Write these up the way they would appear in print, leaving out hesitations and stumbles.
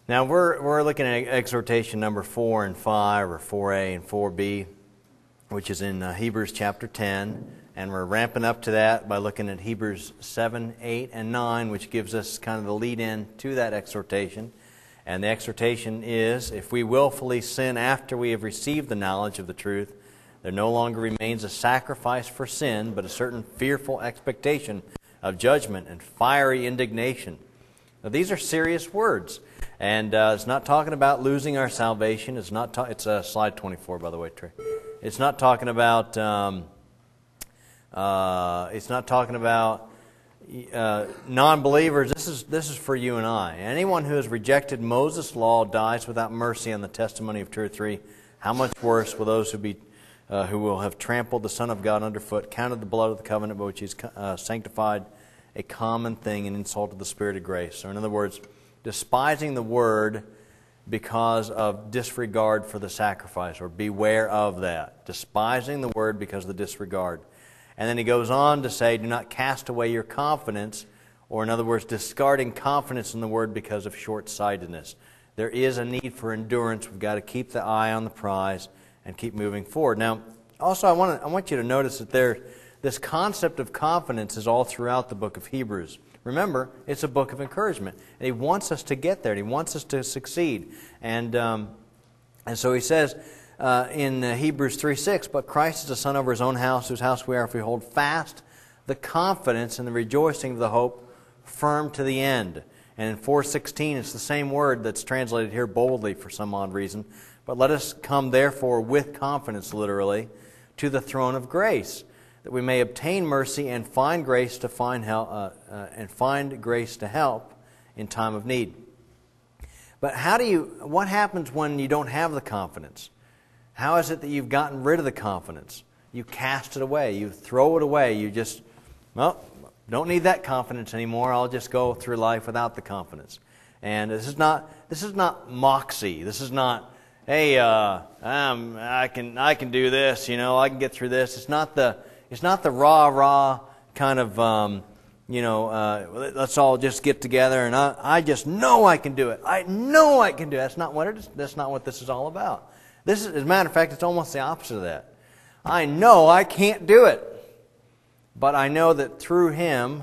Now we're looking at exhortation number 4 and 5, or 4a and 4b, which is in Hebrews chapter 10, and we're ramping up to that by looking at Hebrews 7, 8, and 9, which gives us kind of the lead-in to that exhortation. And the exhortation is, if we willfully sin after we have received the knowledge of the truth, there no longer remains a sacrifice for sin, but a certain fearful expectation of judgment and fiery indignation. Now, these are serious words, and it's not talking about losing our salvation. It's not. It's slide 24, by the way, Trey. It's not talking about. It's not talking about non-believers. This is for you and I. Anyone who has rejected Moses' law dies without mercy on the testimony of 2 or 3. How much worse will those who will have trampled the Son of God underfoot, counted the blood of the covenant by which He's sanctified a common thing, and insulted the Spirit of grace. Or in other words, despising the Word because of disregard for the sacrifice, or beware of that. Despising the Word because of the disregard. And then he goes on to say, do not cast away your confidence, or in other words, discarding confidence in the Word because of short-sightedness. There is a need for endurance. We've got to keep the eye on the prize and keep moving forward. Now, also I want you to notice that this concept of confidence is all throughout the book of Hebrews. Remember, it's a book of encouragement. And he wants us to get there. And he wants us to succeed. And so he says in Hebrews 3:6, but Christ is the Son over His own house, whose house we are if we hold fast the confidence and the rejoicing of the hope firm to the end. And in 4:16, it's the same word that's translated here boldly for some odd reason. But let us come therefore with confidence, literally, to the throne of grace, that we may obtain mercy and find grace to find grace to help in time of need. But what happens when you don't have the confidence? How is it that you've gotten rid of the confidence? You cast it away. You throw it away. You just, don't need that confidence anymore. I'll just go through life without the confidence. And this is not moxie. This is not, hey, I can do this. I can get through this. It's not the rah kind of, let's all just get together and I just know I can do it. I know I can do it. That's not what it is. That's not what this is all about. As a matter of fact, it's almost the opposite of that. I know I can't do it, but I know that through Him,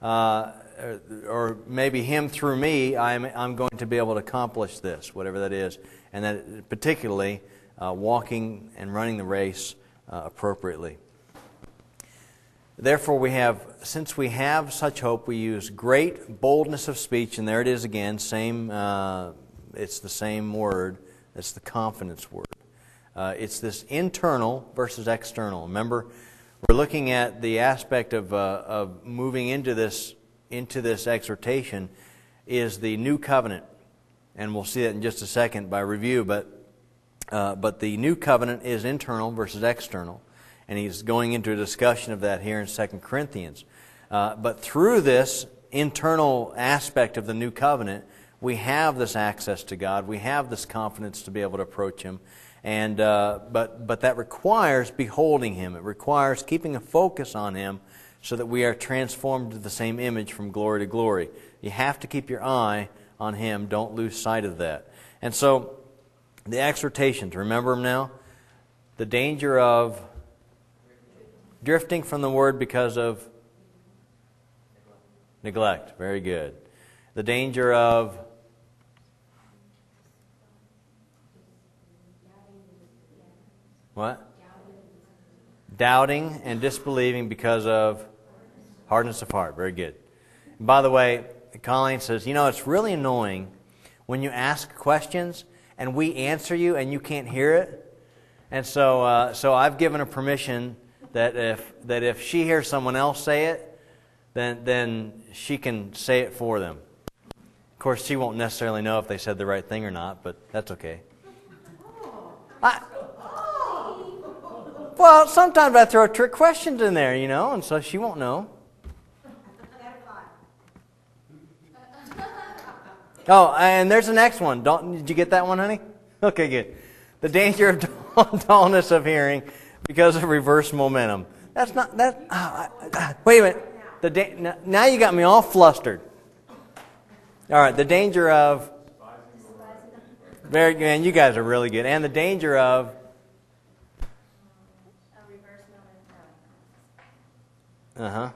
or maybe Him through me, I'm going to be able to accomplish this, whatever that is, and that particularly walking and running the race appropriately. Therefore, since we have such hope, we use great boldness of speech, and there it is again. It's the same word. It's the confidence word. It's this internal versus external. Remember, we're looking at the aspect of moving into this exhortation is the new covenant, and we'll see that in just a second by review. But the new covenant is internal versus external. And he's going into a discussion of that here in 2 Corinthians. But through this internal aspect of the new covenant, we have this access to God. We have this confidence to be able to approach Him. And but that requires beholding Him. It requires keeping a focus on Him so that we are transformed to the same image from glory to glory. You have to keep your eye on Him. Don't lose sight of that. And so the exhortations, remember them now? The danger of drifting from the Word because of neglect. Very good. The danger of what? Doubting and disbelieving because of hardness of heart. Very good. And by the way, Colleen says, it's really annoying when you ask questions and we answer you and you can't hear it. And so I've given her permission that if she hears someone else say it, then she can say it for them. Of course, she won't necessarily know if they said the right thing or not, but that's okay. Well, sometimes I throw trick questions in there, and so she won't know. Oh, and there's the next one. Did you get that one, honey? Okay, good. The danger of dullness of hearing because of reverse momentum. That's not that. Wait a minute. Now you got me all flustered. All right. The danger of Very good. And you guys are really good. And the danger of uh-huh.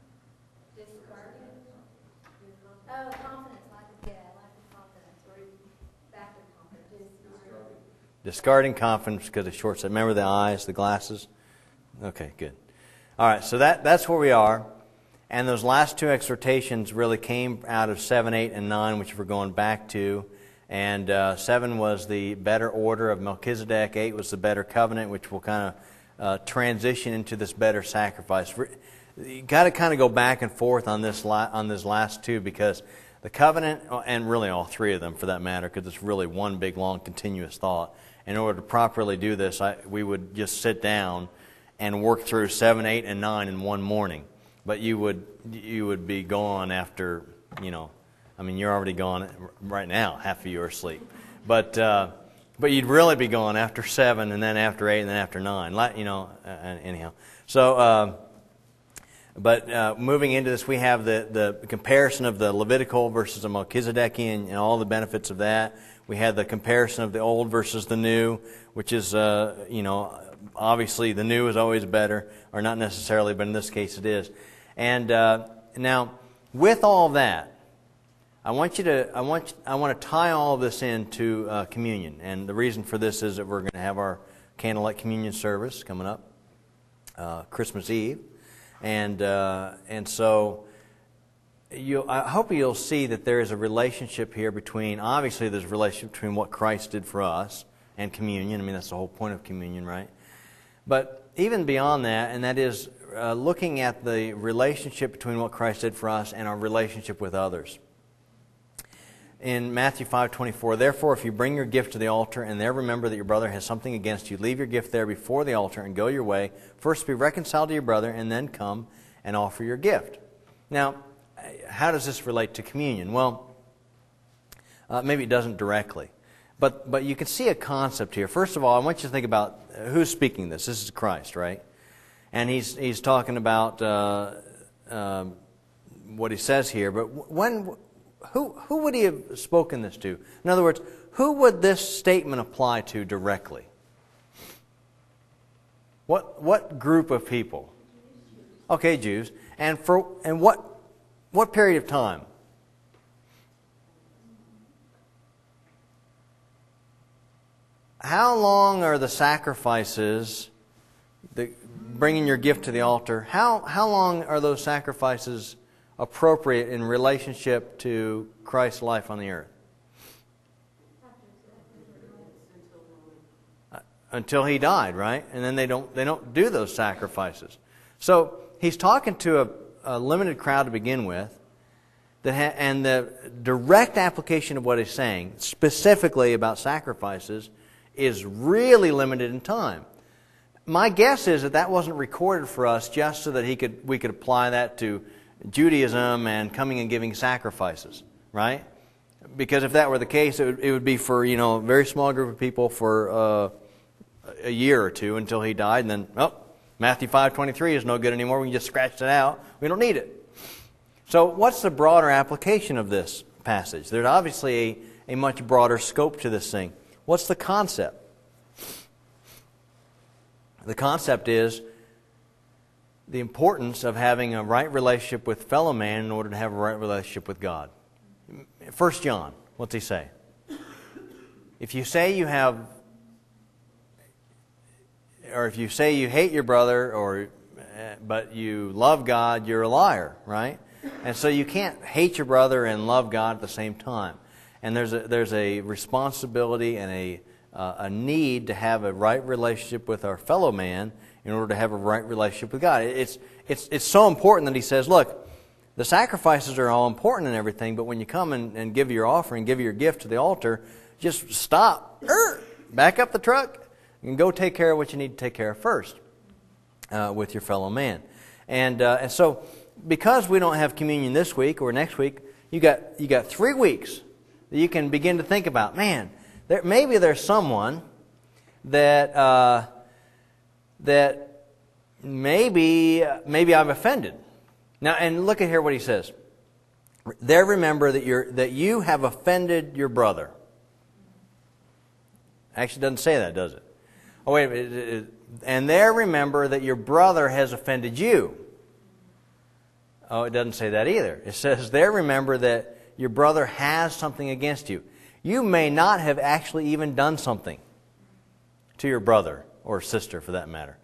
Discarding confidence because of short sight. Remember the eyes, the glasses? Okay, good. All right, so that's where we are. And those last two exhortations really came out of 7, 8, and 9, which we're going back to. And 7 was the better order of Melchizedek. 8 was the better covenant, which will kind of transition into this better sacrifice. You got to kind of go back and forth on these last two, because the covenant, and really all three of them for that matter, because it's really one big, long, continuous thought. In order to properly do this, we would just sit down and work through 7, 8, and 9 in one morning. But you would be gone after, you're already gone right now. Half of you are asleep. But you'd really be gone after 7, and then after 8, and then after 9. Anyhow. So, moving into this, we have the comparison of the Levitical versus the Melchizedekian and all the benefits of that. We had the comparison of the old versus the new, which is, obviously the new is always better, or not necessarily, but in this case it is. And now, with all that, I want to tie all of this into communion. And the reason for this is that we're going to have our candlelight communion service coming up, Christmas Eve, and so. I hope you'll see that there is a relationship here between, obviously there's a relationship between what Christ did for us and communion. That's the whole point of communion, right? But even beyond that, and that is looking at the relationship between what Christ did for us and our relationship with others. In Matthew 5:24, therefore if you bring your gift to the altar and there remember that your brother has something against you, leave your gift there before the altar and go your way. First be reconciled to your brother and then come and offer your gift. Now, how does this relate to communion? Well, maybe it doesn't directly. But you can see a concept here. First of all, I want you to think about who's speaking this. This is Christ, right? And he's talking about what he says here. But who would he have spoken this to? In other words, who would this statement apply to directly? What group of people? Okay, Jews. And what period of time? How long are the sacrifices, bringing your gift to the altar, how long are those sacrifices appropriate in relationship to Christ's life on the earth? Until he died, right? And then they don't do those sacrifices. So he's talking to a limited crowd to begin with, and the direct application of what he's saying, specifically about sacrifices, is really limited in time. My guess is that wasn't recorded for us just so that we could apply that to Judaism and coming and giving sacrifices, right? Because if that were the case, it would be for a very small group of people for a year or two until he died, and then Matthew 5:23 is no good anymore. We can just scratch it out. We don't need it. So what's the broader application of this passage? There's obviously a much broader scope to this thing. What's the concept? The concept is the importance of having a right relationship with fellow man in order to have a right relationship with God. 1 John, what's he say? If you say you have, or if you say you hate your brother, but you love God, you're a liar, right? And so you can't hate your brother and love God at the same time. And there's a responsibility and a need to have a right relationship with our fellow man in order to have a right relationship with God. It's so important that he says, look, the sacrifices are all important and everything, but when you come and give your offering, give your gift to the altar, just stop, back up the truck, and go take care of what you need to take care of first with your fellow man. And so, because we don't have communion this week or next week, you got 3 weeks that you can begin to think about. Man, maybe there's someone that maybe I've offended. Now, and look at here what he says. There remember that you have offended your brother. Actually, it doesn't say that, does it? Oh, wait a minute. And there remember that your brother has offended you. Oh, it doesn't say that either. It says there remember that your brother has something against you. You may not have actually even done something to your brother or sister, for that matter.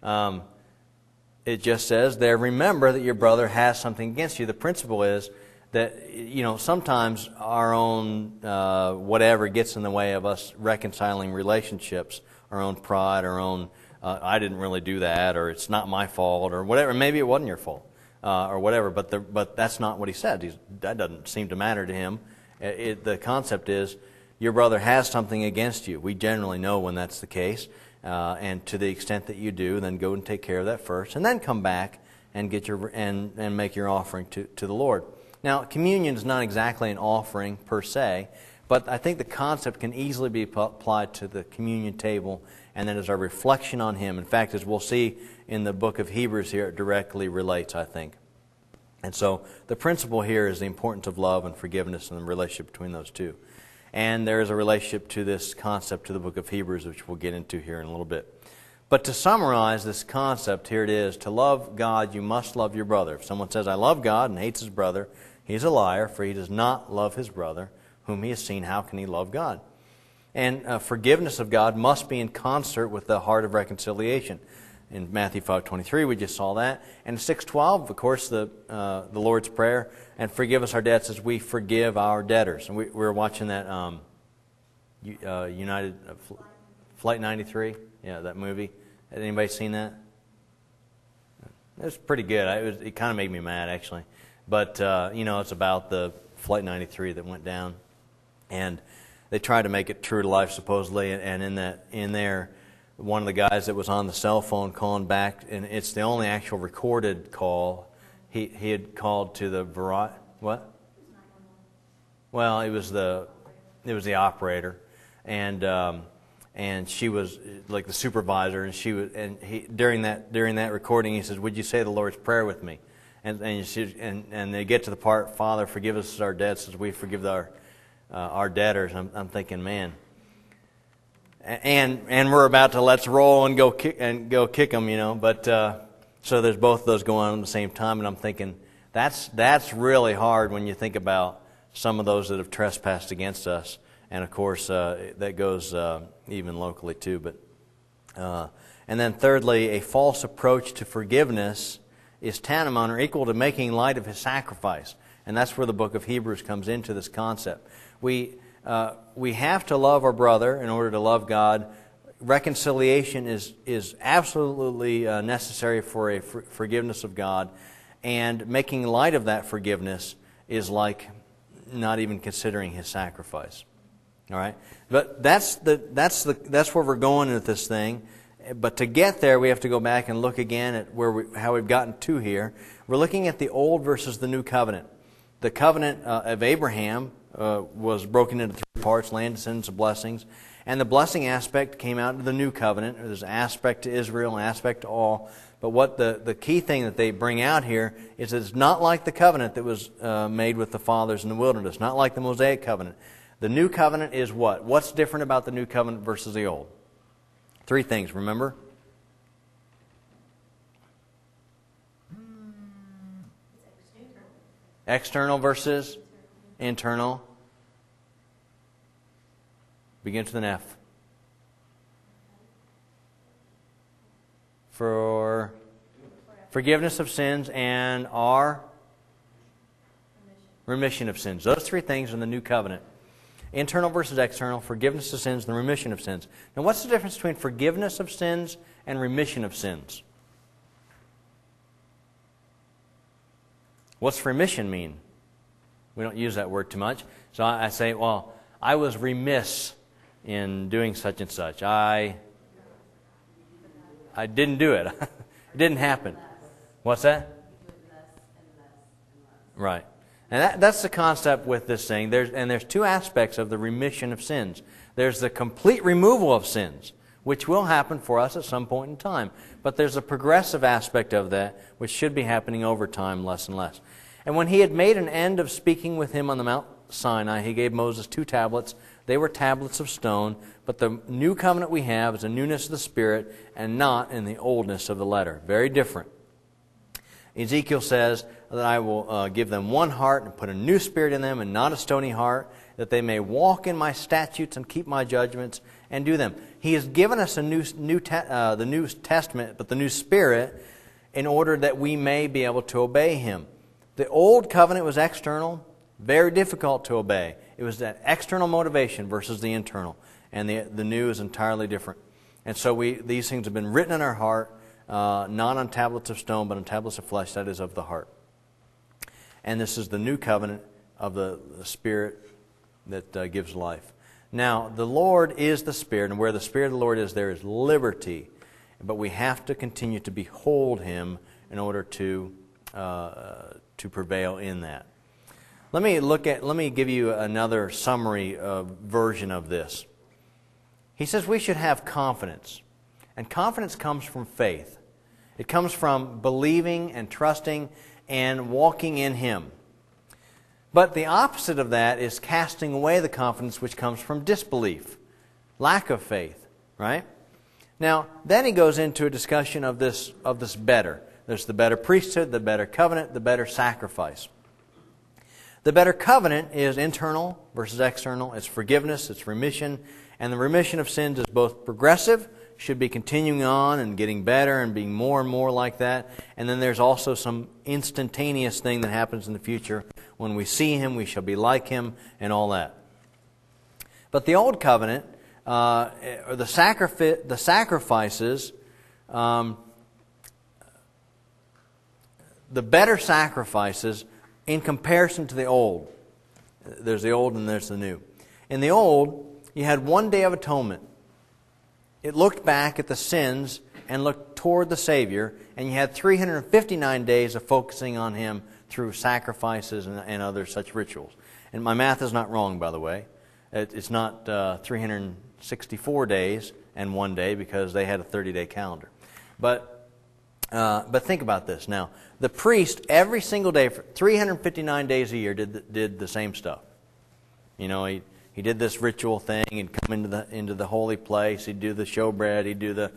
It just says there remember that your brother has something against you. The principle is that, sometimes our own whatever gets in the way of us reconciling relationships, our own pride, our own I didn't really do that, or it's not my fault, or whatever. Maybe it wasn't your fault, or whatever. But that's not what he said. That doesn't seem to matter to him. The concept is your brother has something against you. We generally know when that's the case, and to the extent that you do, then go and take care of that first, and then come back and get your and make your offering to the Lord. Now, communion is not exactly an offering per se, but I think the concept can easily be applied to the communion table, and then as a reflection on Him. In fact, as we'll see in the book of Hebrews here, it directly relates, I think. And so the principle here is the importance of love and forgiveness and the relationship between those two. And there is a relationship to this concept to the book of Hebrews, which we'll get into here in a little bit. But to summarize this concept, here it is. To love God, you must love your brother. If someone says, I love God, and hates his brother, he's a liar, for he does not love his brother, whom he has seen. How can he love God? And forgiveness of God must be in concert with the heart of reconciliation. In Matthew 5:23, we just saw that. And 6:12, of course, the Lord's Prayer, and forgive us our debts as we forgive our debtors. And we were watching that Flight 93, that movie. Had anybody seen that? It was pretty good. It kind of made me mad, actually. But, it's about the Flight 93 that went down. And they tried to make it true to life, supposedly. And in there, one of the guys that was on the cell phone calling back, and it's the only actual recorded call, he had called to the what? Well, it was the operator, and she was like the supervisor, and during that recording he says, "Would you say the Lord's Prayer with me?" And they get to the part, "Father, forgive us our debts as we forgive our debtors." I'm thinking, man. And we're about to let's roll and go kick them, But so there's both of those going on at the same time, and I'm thinking that's really hard when you think about some of those that have trespassed against us, and of course that goes even locally too. But and then thirdly, a false approach to forgiveness is tantamount or equal to making light of His sacrifice, and that's where the book of Hebrews comes into this concept. We have to love our brother in order to love God. Reconciliation is absolutely necessary for a forgiveness of God, and making light of that forgiveness is like not even considering His sacrifice. All right, but that's where we're going with this thing. But to get there, we have to go back and look again at how we've gotten to here. We're looking at the old versus the new covenant. The covenant of Abraham was broken into three parts: land, descendants, and blessings. And the blessing aspect came out of the new covenant. There's an aspect to Israel, an aspect to all. But what the key thing that they bring out here is that it's not like the covenant that was made with the fathers in the wilderness, not like the Mosaic covenant. The new covenant is what? What's different about the new covenant versus the old? Three things, remember? External versus internal. Begins with an F. For forgiveness of sins and our remission of sins. Those three things in the new covenant. Internal versus external, forgiveness of sins, and the remission of sins. Now, what's the difference between forgiveness of sins and remission of sins? What's remission mean? We don't use that word too much. So I say, well, I was remiss in doing such and such. I didn't do it. It didn't happen. What's that? Right. And that's the concept with this thing. There's two aspects of the remission of sins. There's the complete removal of sins, which will happen for us at some point in time. But there's a progressive aspect of that, which should be happening over time, less and less. And when He had made an end of speaking with him on the Mount Sinai, He gave Moses 2 tablets. They were tablets of stone, but the new covenant we have is a newness of the Spirit and not in the oldness of the letter. Very different. Ezekiel says that I will give them one heart and put a new spirit in them and not a stony heart, that they may walk in my statutes and keep my judgments and do them. He has given us the New Testament, but the new Spirit, in order that we may be able to obey Him. The old covenant was external, very difficult to obey. It was that external motivation versus the internal. And the new is entirely different. And so these things have been written in our heart, not on tablets of stone, but on tablets of flesh, that is of the heart. And this is the new covenant of the Spirit that gives life. Now, the Lord is the Spirit, and where the Spirit of the Lord is, there is liberty. But we have to continue to behold Him in order to prevail in that. Let me give you another summary version of this. He says we should have confidence. And confidence comes from faith. It comes from believing and trusting and walking in Him. But the opposite of that is casting away the confidence which comes from disbelief, lack of faith, right? Now, then he goes into a discussion of this better. There's the better priesthood, the better covenant, the better sacrifice. The better covenant is internal versus external. It's forgiveness, it's remission. And the remission of sins is both progressive, should be continuing on and getting better and being more and more like that. And then there's also some instantaneous thing that happens in the future. When we see Him, we shall be like Him and all that. But the old covenant, or the sacrifices, the better sacrifices in comparison to the old. There's the old and there's the new. In the old, you had one day of atonement. It looked back at the sins and looked toward the Savior, and you had 359 days of focusing on Him through sacrifices and other such rituals. And my math is not wrong, by the way. It's not 364 days and one day, because they had a 30-day calendar. But think about this now. The priest, every single day, for 359 days a year, did the same stuff. You know, he did this ritual thing. He'd come into the holy place. He'd do the showbread. He'd do the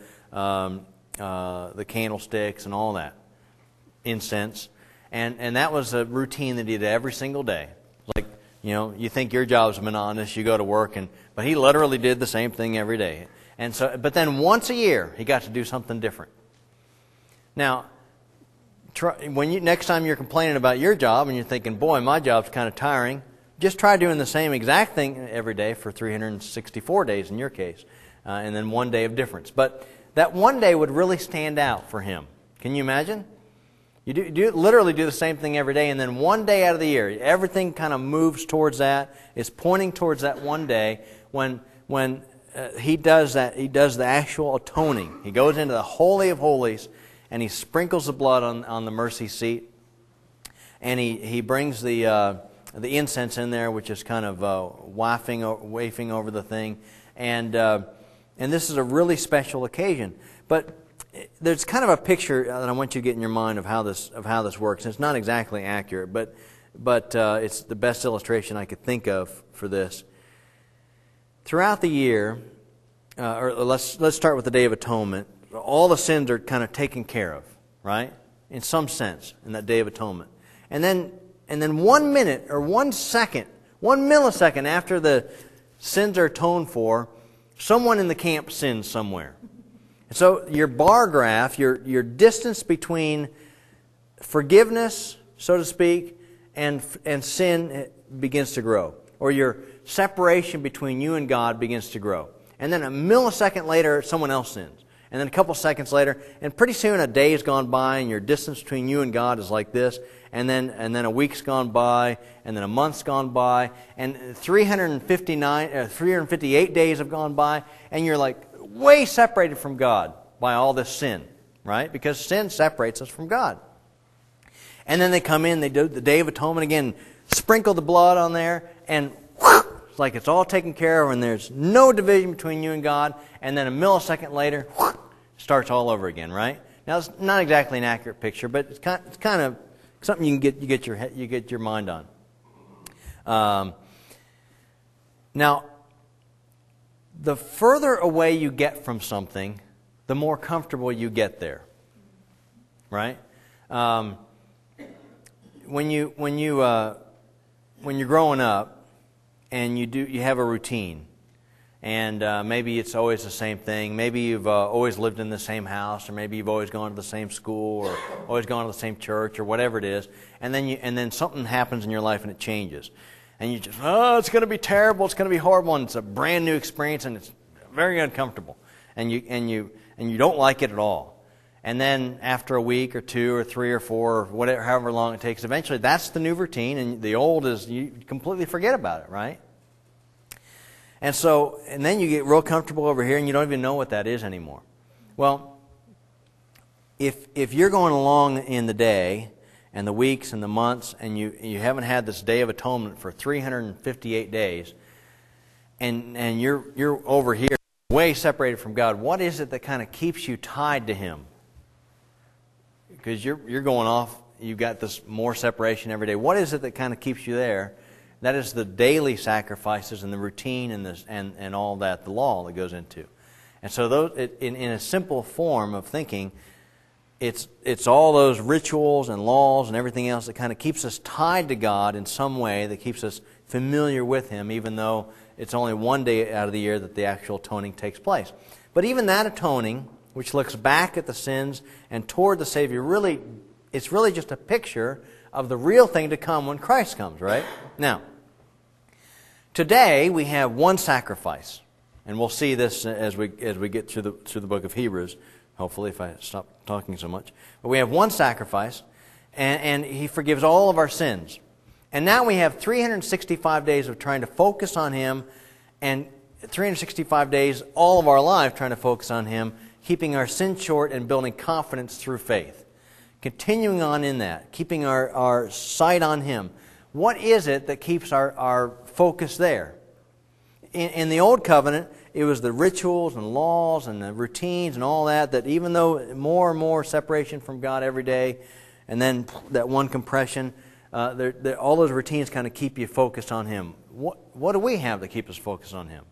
candlesticks and all that, incense, and that was a routine that he did every single day. Like, you know, you think your job's monotonous. You go to work, but he literally did the same thing every day. And so, but then once a year, he got to do something different. Now, next time you're complaining about your job and you're thinking, boy, my job's kind of tiring, just try doing the same exact thing every day for 364 days in your case, and then one day of difference. But that one day would really stand out for him. Can you imagine? You literally do the same thing every day, and then one day out of the year, everything kind of moves towards that. It's pointing towards that one day when he does that. He does the actual atoning. He goes into the Holy of Holies, and he sprinkles the blood on the mercy seat, and he brings the incense in there, which is kind of wafting over the thing, and this is a really special occasion. But there's kind of a picture that I want you to get in your mind of how this works. And it's not exactly accurate, but it's the best illustration I could think of for this. Throughout the year, or let's start with the Day of Atonement. All the sins are kind of taken care of, right? In some sense, in that Day of Atonement. And then 1 minute or 1 second, 1 millisecond after the sins are atoned for, someone in the camp sins somewhere. So your bar graph, your distance between forgiveness, so to speak, and sin begins to grow. Or your separation between you and God begins to grow. And then a millisecond later, someone else sins. And then a couple seconds later, and pretty soon a day has gone by and your distance between you and God is like this. And then a week's gone by, and then a month's gone by, and 358 days have gone by, and you're like way separated from God by all this sin, right? Because sin separates us from God. And then they come in, they do the Day of Atonement again, sprinkle the blood on there, and it's like it's all taken care of, and there's no division between you and God. And then a millisecond later, it starts all over again, right? Now it's not exactly an accurate picture, but it's kind of something you get your mind on. Now, the further away you get from something, the more comfortable you get there. Right? When you're growing up and you have a routine, and maybe it's always the same thing. Maybe you've always lived in the same house, or maybe you've always gone to the same school, or always gone to the same church, or whatever it is. And then something happens in your life and it changes, and you just, it's going to be terrible, it's going to be horrible, and it's a brand new experience, and it's very uncomfortable, and you don't like it at all. And then after a week or 2 or 3 or 4 or whatever, however long it takes, eventually that's the new routine, and the old is, you completely forget about it, right? And then you get real comfortable over here, and you don't even know what that is anymore. Well, if you're going along in the day and the weeks and the months, and you haven't had this Day of Atonement for 358 days, and you're over here way separated from God, what is it that kind of keeps you tied to Him? Because you're going off, you've got this more separation every day. What is it that kind of keeps you there? That is the daily sacrifices and the routine and all that, the law that goes into. And so in a simple form of thinking, it's all those rituals and laws and everything else that kind of keeps us tied to God in some way, that keeps us familiar with Him, even though it's only one day out of the year that the actual atoning takes place. But even that atoning, which looks back at the sins and toward the Savior, it's really just a picture of the real thing to come when Christ comes, right? Now, today we have one sacrifice, and we'll see this as we get through the book of Hebrews, hopefully, if I stop talking so much. But we have one sacrifice, and He forgives all of our sins. And now we have 365 days of trying to focus on Him, and 365 days all of our life trying to focus on Him, keeping our sin short and building confidence through faith. Continuing on in that, keeping our sight on Him. What is it that keeps our focus there? In the Old Covenant, it was the rituals and laws and the routines and all that even though more and more separation from God every day, and then that one compression, all those routines kind of keep you focused on Him. What do we have to keep us focused on Him?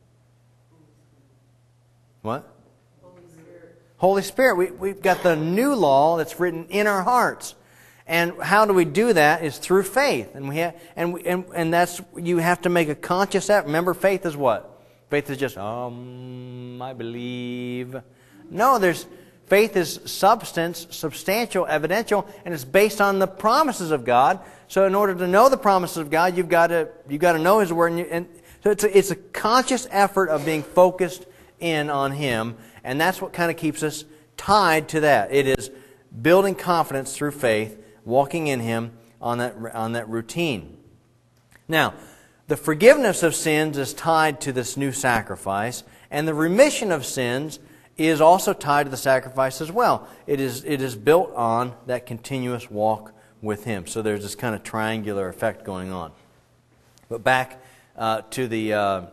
What? Holy Spirit. We've got the new law that's written in our hearts. And how do we do that is through faith. And that's, you have to make a conscious effort. Remember, faith is what? Faith is just, I believe. No, faith is substance, substantial, evidential, and it's based on the promises of God. So in order to know the promises of God, you've got to know His Word. And so it's a conscious effort of being focused in on Him, and that's what kind of keeps us tied to that. It is building confidence through faith, walking in Him on that routine. Now, the forgiveness of sins is tied to this new sacrifice, and the remission of sins is also tied to the sacrifice as well. It is built on that continuous walk with Him. So there's this kind of triangular effect going on. But back to the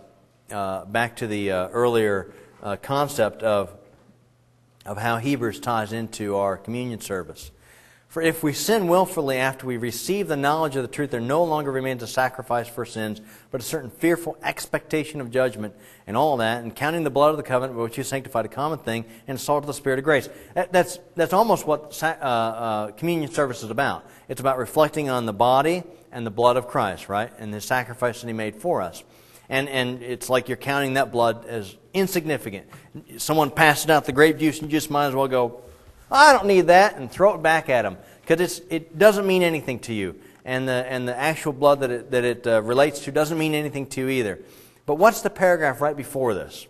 earlier concept of how Hebrews ties into our communion service. For if we sin willfully after we receive the knowledge of the truth, there no longer remains a sacrifice for sins, but a certain fearful expectation of judgment and all that, and counting the blood of the covenant by which you sanctified a common thing, and salt of the Spirit of grace. That's almost what communion service is about. It's about reflecting on the body and the blood of Christ, right? And the sacrifice that He made for us. And it's like you're counting that blood as insignificant. Someone passes out the grape juice, and you just might as well go, I don't need that, and throw it back at them, because it doesn't mean anything to you, and the actual blood that it relates to doesn't mean anything to you either. But what's the paragraph right before this?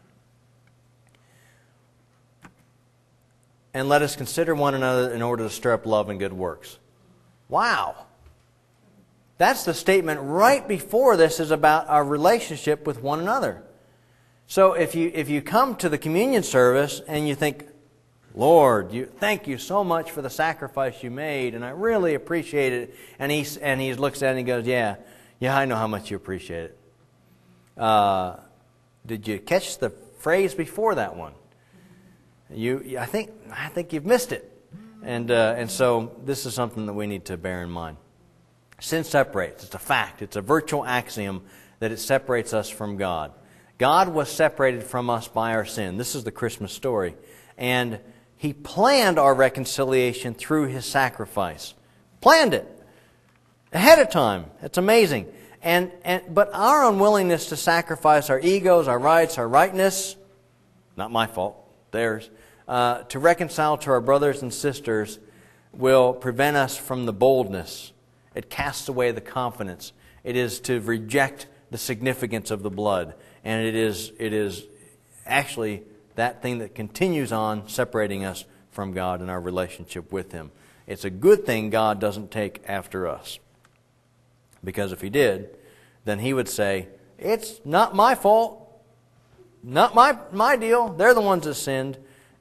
And let us consider one another in order to stir up love and good works. Wow! That's the statement right before this is about our relationship with one another. So if you come to the communion service and you think, Lord, thank you so much for the sacrifice you made, and I really appreciate it. And he looks at it and he goes, yeah, I know how much you appreciate it. Did you catch the phrase before that one? I think you've missed it. And so this is something that we need to bear in mind. Sin separates. It's a fact. It's a virtual axiom that it separates us from God. God was separated from us by our sin. This is the Christmas story. And He planned our reconciliation through His sacrifice. Planned it ahead of time. It's amazing. But our unwillingness to sacrifice our egos, our rights, our rightness, not my fault, theirs, to reconcile to our brothers and sisters will prevent us from the boldness. It casts away the confidence. It is to reject the significance of the blood. And it is actually that thing that continues on separating us from God and our relationship with Him. It's a good thing God doesn't take after us. Because if He did, then He would say, it's not my fault. Not my deal. They're the ones that sinned.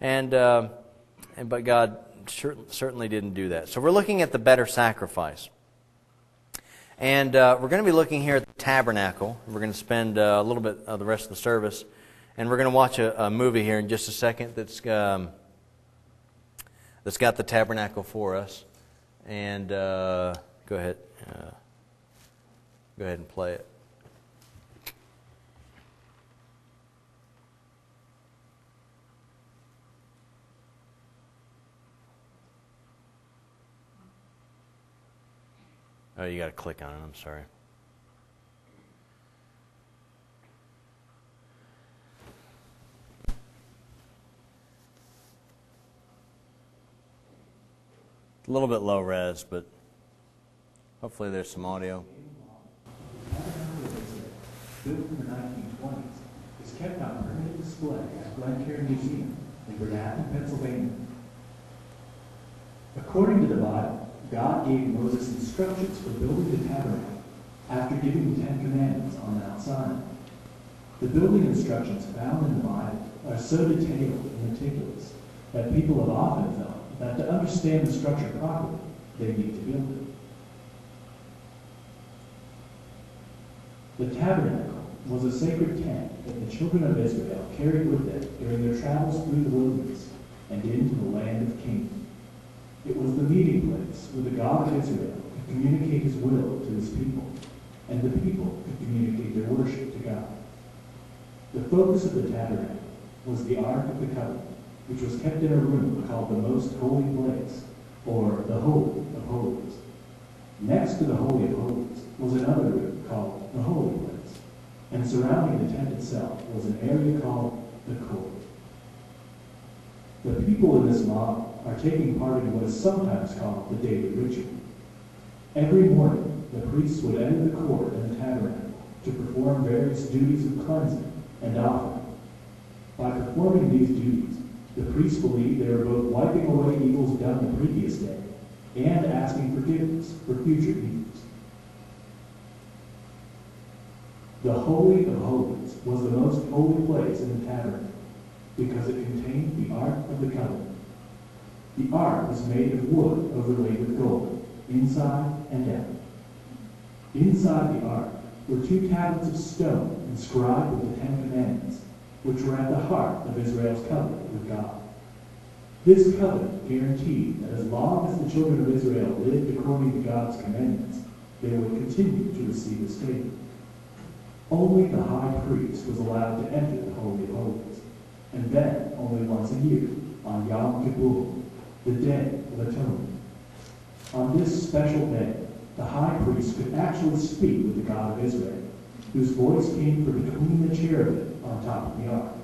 But God certainly didn't do that. So we're looking at the better sacrifice. And we're going to be looking here at the tabernacle. We're going to spend a little bit of the rest of the service. And we're going to watch a movie here in just a second that's got the tabernacle for us. And go ahead. Go ahead and play it. Oh, you got to click on it. I'm sorry. It's a little bit low res, but hopefully there's some audio. Built in the 1920s, is kept on permanent display at Glencairn Museum in Bernathen, Pennsylvania. According to the Bible, God gave Moses instructions for building the tabernacle after giving the Ten Commandments on Mount Sinai. The building instructions found in the Bible are so detailed and meticulous that people have often felt that to understand the structure properly, they need to build it. The tabernacle was a sacred tent that the children of Israel carried with them during their travels through the wilderness and into the land of Canaan. It was the meeting place where the God of Israel could communicate His will to His people, and the people could communicate their worship to God. The focus of the tabernacle was the Ark of the Covenant, which was kept in a room called the Most Holy Place, or the Holy of Holies. Next to the Holy of Holies was another room called the Holy Place, and surrounding the tent itself was an area called the Court. The people in this model are taking part in what is sometimes called the daily ritual. Every morning, the priests would enter the court in the tabernacle to perform various duties of cleansing and offering. By performing these duties, the priests believed they were both wiping away evils done the previous day and asking forgiveness for future evils. The Holy of Holies was the most holy place in the tabernacle because it contained the Ark of the Covenant. The Ark was made of wood overlaid with gold, inside and out. Inside the Ark were 2 tablets of stone inscribed with the Ten Commandments, which were at the heart of Israel's covenant with God. This covenant guaranteed that as long as the children of Israel lived according to God's commandments, they would continue to receive His favor. Only the high priest was allowed to enter the Holy of Holies, and then only once a year, on Yom Kippur, the Day of Atonement. On this special day, the high priest could actually speak with the God of Israel, whose voice came from between the cherubim on top of the ark.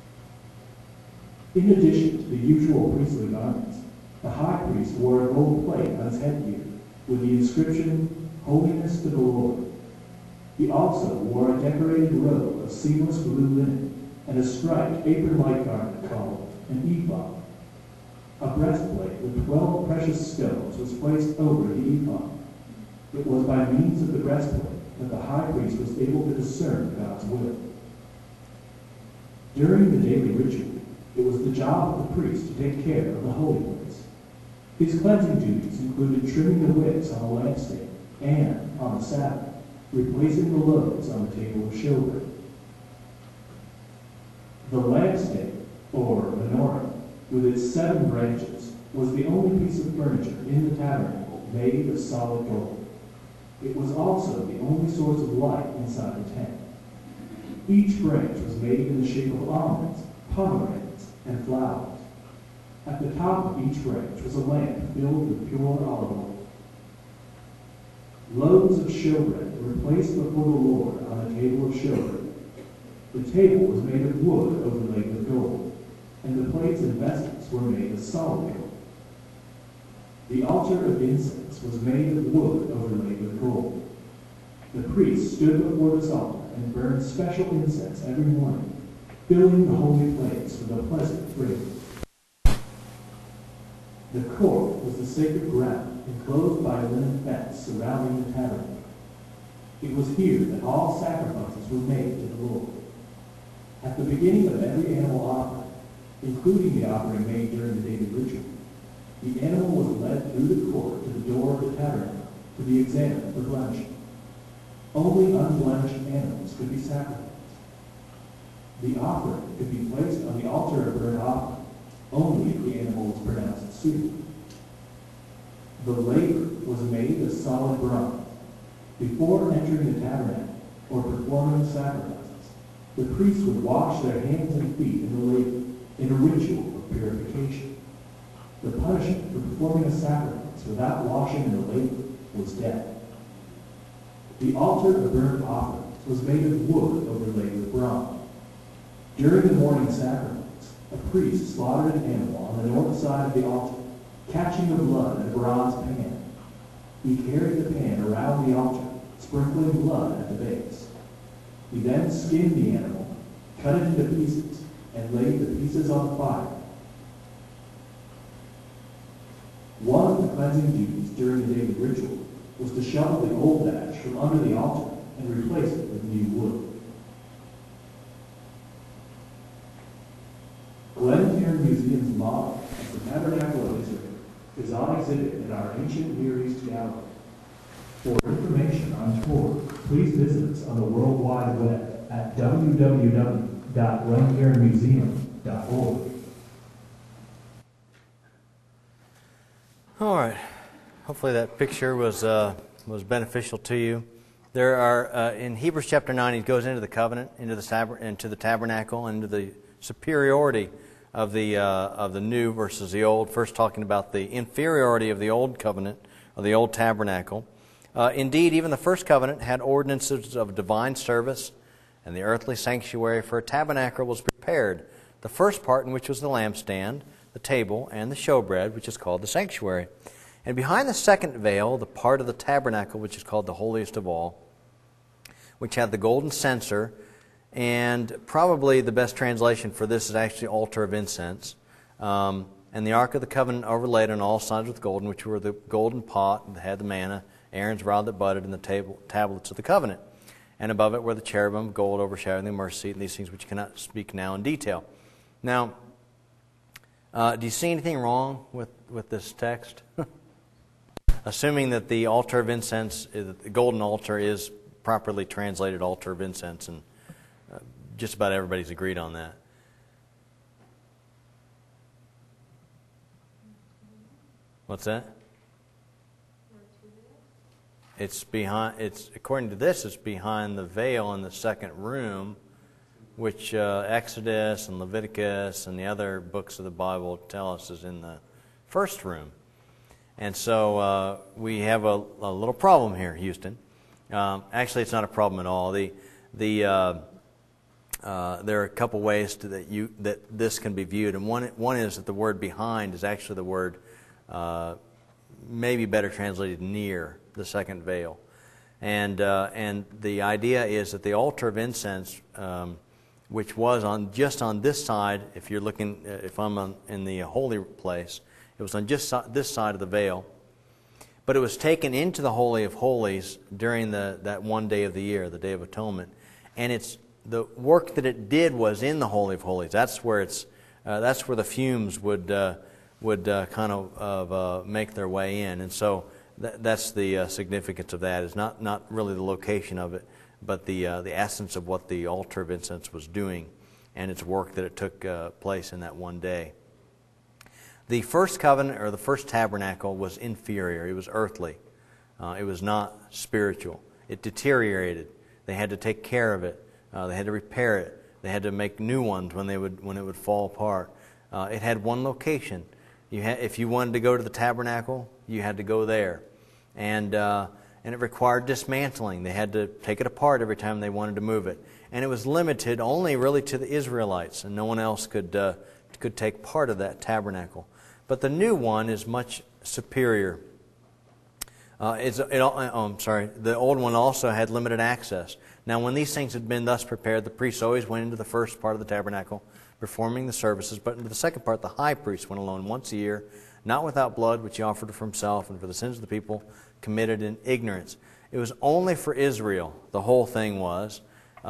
In addition to the usual priestly garments, the high priest wore a gold plate on his headgear with the inscription, "Holiness to the Lord." He also wore a decorated robe of seamless blue linen and a striped apron-like garment called an ephod. A breastplate with 12 precious stones was placed over the ephod. It was by means of the breastplate that the high priest was able to discern God's will. During the daily ritual, it was the job of the priest to take care of the holy place. His cleansing duties included trimming the wicks on the lampstand and, on the Sabbath, replacing the loaves on the table of showbread. The lampstand, or menorah, with its 7 branches, was the only piece of furniture in the tabernacle made of solid gold. It was also the only source of light inside the tent. Each branch was made in the shape of almonds, pomegranates, and flowers. At the top of each branch was a lamp filled with pure olive oil. Loaves of showbread were placed before the Lord on a table of showbread. The table was made of wood overlaid with gold, and the plates and vessels were made of solid gold. The altar of incense was made of wood overlaid with gold. The priest stood before this altar and burned special incense every morning, filling the holy place with a pleasant fragrance. The court was the sacred ground, enclosed by a linen fence surrounding the tabernacle. It was here that all sacrifices were made to the Lord. At the beginning of every animal offering, including the offering made during the daily ritual, the animal was led through the court to the door of the tabernacle to be examined for blemishing. Only unblemished animals could be sacrificed. The offering could be placed on the altar of burnt offering only if the animal was pronounced suitable. The laver was made of solid bronze. Before entering the tabernacle or performing the sacrifices, the priests would wash their hands and feet in the laver in a ritual of purification. The punishment for performing a sacrifice without washing in the laver was death. The altar of burnt offerings was made of wood overlaid with bronze. During the morning sacrifice, a priest slaughtered an animal on the north side of the altar, catching the blood in a bronze pan. He carried the pan around the altar, sprinkling blood at the base. He then skinned the animal, cut it into pieces, and laid the pieces on the fire. One of the cleansing duties during the daily ritual was to shovel the old ash from under the altar and replace it with new wood. Glencairn Museum's model of the Tabernacle of Israel is on exhibit in our Ancient Near East Gallery. For information on tours, please visit us on the World Wide Web at www.glencairnmuseum.org. All right. Hopefully that picture was beneficial to you. There are in Hebrews chapter 9, he goes into the covenant, into the tabernacle, into the superiority of the new versus the old. First, talking about the inferiority of the old covenant, of the old tabernacle. Indeed, even the first covenant had ordinances of divine service, and the earthly sanctuary for a tabernacle was prepared. The first part, in which was the lampstand, the table, and the showbread, which is called the sanctuary. And behind the second veil, the part of the tabernacle, which is called the holiest of all, which had the golden censer, and probably the best translation for this is actually altar of incense, and the Ark of the Covenant overlaid on all sides with gold, which were the golden pot that had the manna, Aaron's rod that budded, and the tablets of the covenant. And above it were the cherubim of gold overshadowing the mercy seat, and these things which you cannot speak now in detail. Now, do you see anything wrong with this text? Assuming that the altar of incense, the golden altar, is properly translated altar of incense, and just about everybody's agreed on that. What's that? It's behind. It's according to this, it's behind the veil in the second room, which Exodus and Leviticus and the other books of the Bible tell us is in the first room. And so we have a little problem here, Houston. Actually, it's not a problem at all. There are a couple ways that this can be viewed, and one is that the word "behind" is actually the word maybe better translated "near" the second veil, and the idea is that the altar of incense, which was just on this side, if you're looking, if I'm in the holy place, it was on just this side of the veil, but it was taken into the Holy of Holies during that one day of the year, the Day of Atonement, and the work that it did was in the Holy of Holies. That's where the fumes would kind of make their way in, and so that's the significance of that. Is not really the location of it, but the essence of what the altar of incense was doing, and its work that it took place in that one day. The first covenant, or the first tabernacle, was inferior. It was earthly. It was not spiritual. It deteriorated. They had to take care of it. They had to repair it. They had to make new ones when it would fall apart. It had one location. If you wanted to go to the tabernacle, you had to go there. And it required dismantling. They had to take it apart every time they wanted to move it. And it was limited only really to the Israelites, and no one else could take part of that tabernacle. But the new one is much superior. The old one also had limited access. Now, when these things had been thus prepared, the priests always went into the first part of the tabernacle, performing the services. But into the second part, the high priest went alone once a year, not without blood, which he offered for himself and for the sins of the people committed in ignorance. It was only for Israel, the whole thing was.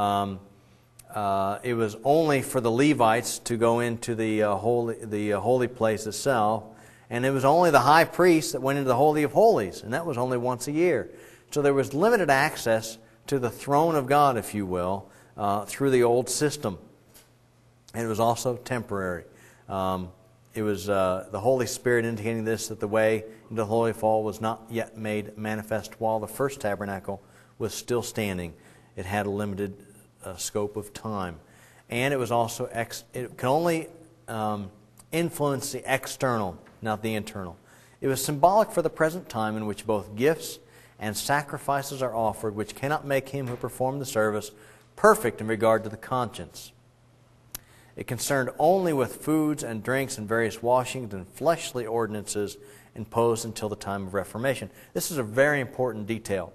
It was only for the Levites to go into the holy place itself, and it was only the high priest that went into the Holy of Holies, and that was only once a year. So there was limited access to the throne of God, if you will, through the old system. And it was also temporary. It was the Holy Spirit indicating this, that the way into the Holy of Holies was not yet made manifest while the first tabernacle was still standing. It had a limited scope of time. And it was also, it could only influence the external, not the internal. It was symbolic for the present time in which both gifts and sacrifices are offered, which cannot make him who performed the service perfect in regard to the conscience. It concerned only with foods and drinks and various washings and fleshly ordinances imposed until the time of Reformation. This is a very important detail.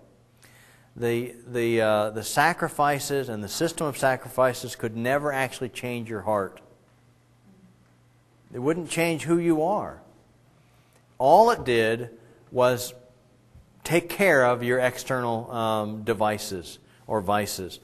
The sacrifices and the system of sacrifices could never actually change your heart. It wouldn't change who you are. All it did was take care of your external devices or vices.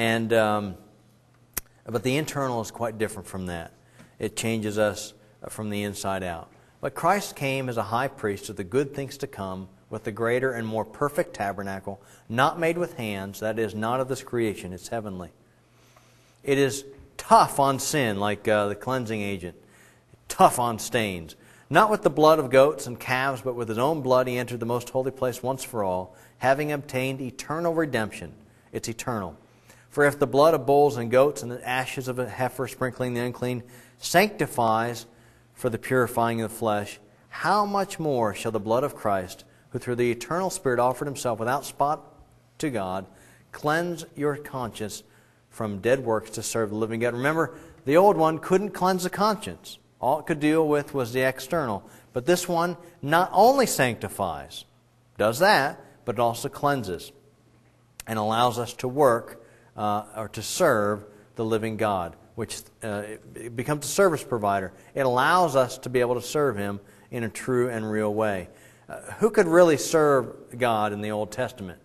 But the internal is quite different from that. It changes us from the inside out. But Christ came as a high priest of the good things to come, with the greater and more perfect tabernacle, not made with hands, that is, not of this creation, it's heavenly. It is tough on sin, like the cleansing agent, tough on stains. Not with the blood of goats and calves, but with his own blood he entered the most holy place once for all, having obtained eternal redemption. It's eternal. For if the blood of bulls and goats and the ashes of a heifer sprinkling the unclean sanctifies for the purifying of the flesh, how much more shall the blood of Christ, who through the eternal Spirit offered himself without spot to God, cleanse your conscience from dead works to serve the living God? Remember, the old one couldn't cleanse the conscience. All it could deal with was the external. But this one not only sanctifies, does that, but it also cleanses and allows us to work or to serve the living God, which it becomes a service provider. It allows us to be able to serve Him in a true and real way. Who could really serve God in the Old Testament?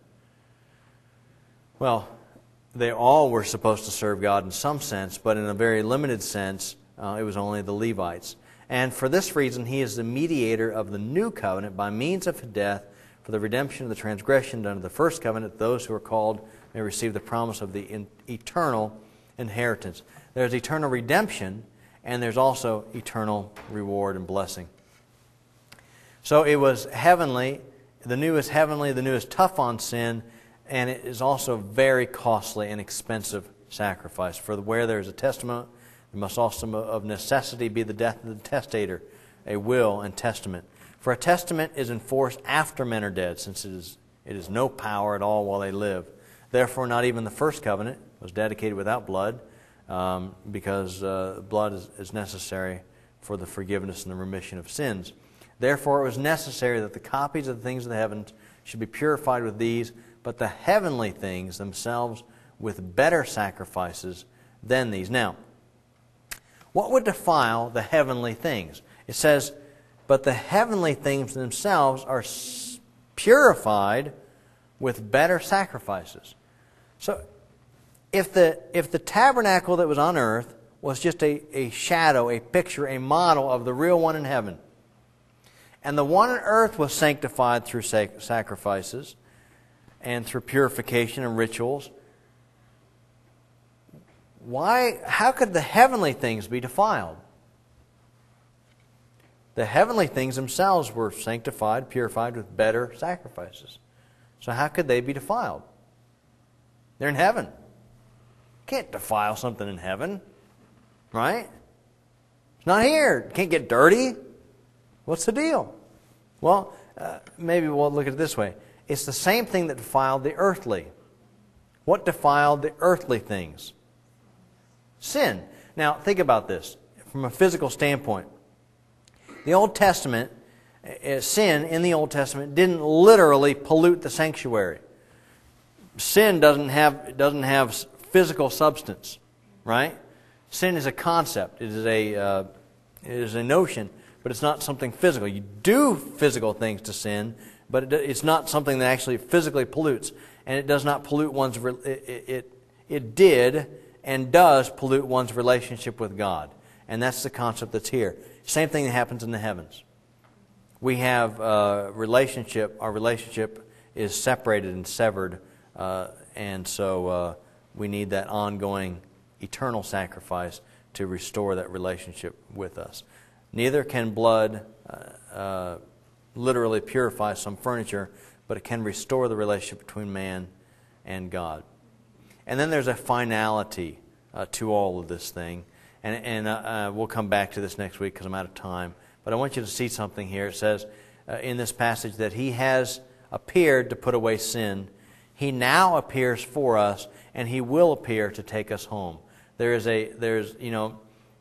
Well, they all were supposed to serve God in some sense, but in a very limited sense, it was only the Levites. And for this reason, He is the mediator of the new covenant by means of His death for the redemption of the transgression under the first covenant. Those who are called may receive the promise of the eternal inheritance. There's eternal redemption, and there's also eternal reward and blessing. So it was heavenly. The new is heavenly. The new is tough on sin, and it is also very costly and expensive sacrifice. For where there is a testament, there must also of necessity be the death of the testator, a will and testament. For a testament is enforced after men are dead, since it is no power at all while they live. Therefore, not even the first covenant was dedicated without blood, because blood is necessary for the forgiveness and the remission of sins. Therefore, it was necessary that the copies of the things of the heavens should be purified with these, but the heavenly things themselves with better sacrifices than these. Now, what would defile the heavenly things? It says, but the heavenly things themselves are purified with better sacrifices. So, if the tabernacle that was on earth was just a shadow, a picture, a model of the real one in heaven, and the one on earth was sanctified through sacrifices and through purification and rituals, how could the heavenly things be defiled? The heavenly things themselves were sanctified, purified with better sacrifices. So how could they be defiled? They're in heaven. Can't defile something in heaven, right? It's not here. It can't get dirty. What's the deal? Well, maybe we'll look at it this way. It's the same thing that defiled the earthly. What defiled the earthly things? Sin. Now, think about this from a physical standpoint. The Old Testament, sin in the Old Testament didn't literally pollute the sanctuary. Sin doesn't have physical substance, right? Sin is a concept. It is a notion, but it's not something physical. You do physical things to sin, but it's not something that actually physically pollutes, and it does not pollute one's. It did and does pollute one's relationship with God, and that's the concept that's here. Same thing that happens in the heavens. We have relationship. Our relationship is separated and severed, and so we need that ongoing, eternal sacrifice to restore that relationship with us. Neither can blood literally purify some furniture, but it can restore the relationship between man and God. And then there's a finality to all of this thing. And we'll come back to this next week because I'm out of time. But I want you to see something here. It says in this passage that He has appeared to put away sin. He now appears for us, and He will appear to take us home. There's the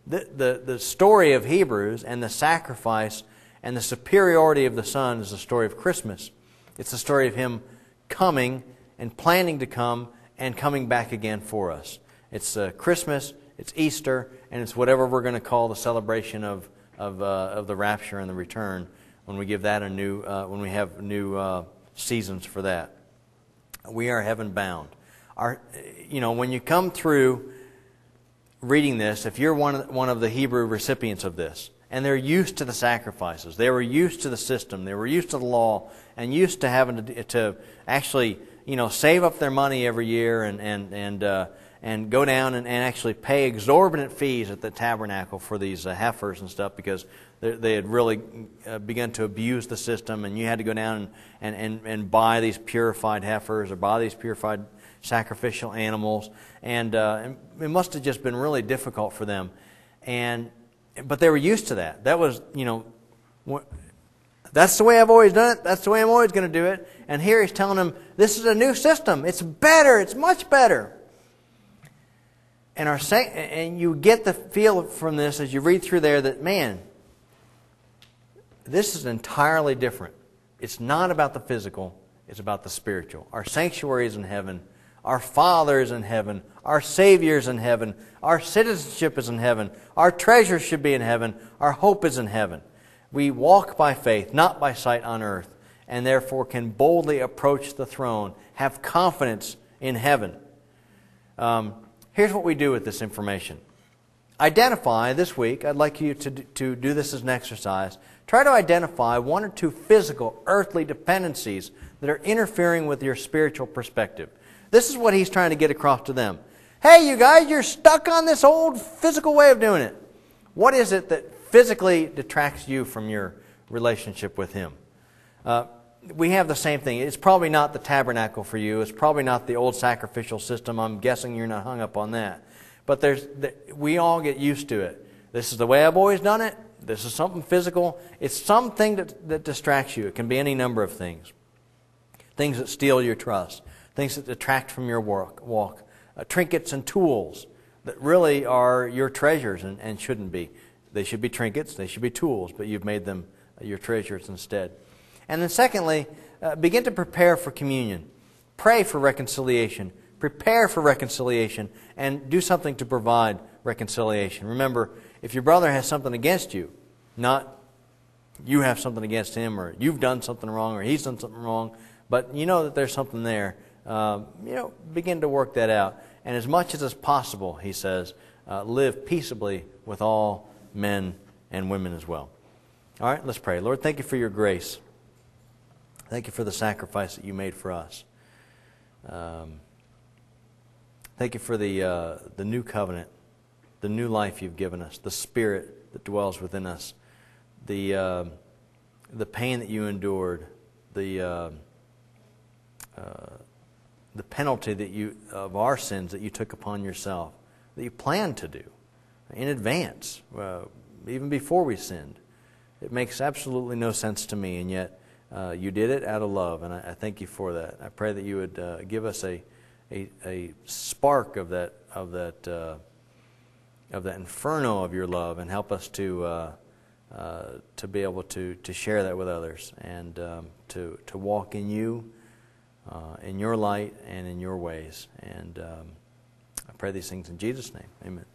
story of Hebrews and the sacrifice and the superiority of the Son is the story of Christmas. It's the story of Him coming and planning to come and coming back again for us. It's Christmas, it's Easter, and it's whatever we're going to call the celebration of the rapture and the return when we give that when we have new seasons for that. We are heaven bound. When you come through reading this, if you're one of the Hebrew recipients of this, and they're used to the sacrifices, they were used to the system, they were used to the law, and used to having to actually save up their money every year and go down and actually pay exorbitant fees at the tabernacle for these heifers and stuff because they had really begun to abuse the system, and you had to go down and buy these purified heifers or buy these purified sacrificial animals, and it must have just been really difficult for them. But they were used to that. That was, that's the way I've always done it. That's the way I'm always going to do it. And here He's telling them, this is a new system. It's better. It's much better. And you get the feel from this as you read through there that, man, this is entirely different. It's not about the physical. It's about the spiritual. Our sanctuary is in heaven. Our Father is in heaven. Our Savior is in heaven. Our citizenship is in heaven. Our treasure should be in heaven. Our hope is in heaven. We walk by faith, not by sight on earth, and therefore can boldly approach the throne, have confidence in heaven. Here's what we do with this information. Identify this week, I'd like you to do this as an exercise. Try to identify one or two physical, earthly dependencies that are interfering with your spiritual perspective. This is what He's trying to get across to them. Hey, you guys, you're stuck on this old physical way of doing it. What is it that physically detracts you from your relationship with Him? We have the same thing. It's probably not the tabernacle for you. It's probably not the old sacrificial system. I'm guessing you're not hung up on that. But we all get used to it. This is the way I've always done it. This is something physical. It's something that distracts you. It can be any number of things. Things that steal your trust. Things that detract from your walk. Trinkets and tools that really are your treasures and shouldn't be. They should be trinkets. They should be tools. But you've made them your treasures instead. And then secondly, begin to prepare for communion. Pray for reconciliation. Prepare for reconciliation. And do something to provide reconciliation. Remember, if your brother has something against you, not you have something against him, or you've done something wrong, or he's done something wrong, but you know that there's something there, begin to work that out. And as much as is possible, he says, live peaceably with all men and women as well. All right, let's pray. Lord, thank you for your grace. Thank you for the sacrifice that you made for us. Thank you for the new covenant, the new life you've given us, the Spirit that dwells within us, the pain that you endured, the the penalty of our sins that you took upon yourself, that you planned to do in advance, even before we sinned. It makes absolutely no sense to me, and yet you did it out of love, and I thank you for that. I pray that you would give us a spark of that inferno of your love, and help us to be able to share that with others, and to walk in you, in your light, and in your ways. And I pray these things in Jesus' name. Amen.